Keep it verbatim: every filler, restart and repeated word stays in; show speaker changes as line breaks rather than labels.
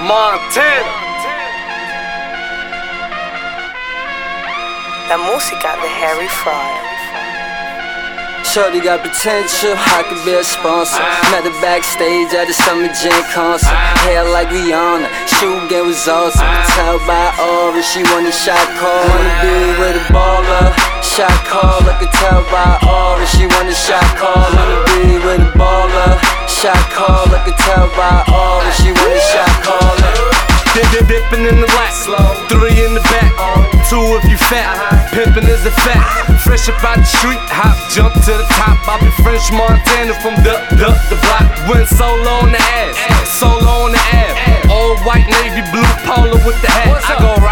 Montana.
La música de Harry Fraud.
Shorty got potential, I could be a sponsor. Met her backstage at the Summer Jam concert. Hair like Rihanna, shoe game was awesome. Tell by aura, she want a shot call. Wanna be with a baller, shot call. I could tell by aura, she want a shot call. Wanna be with a baller, shot call. I could tell by aura, she want a shot call.
Dip, dip, dipping in the lap, three in the back, two if you fat. Pimpin' is a fact. Fresh up out the street, hop, jump to the top. I be French Montana from the, the, the block. Went solo on the ass, solo on the ab. All white, navy blue polo with the hat. I go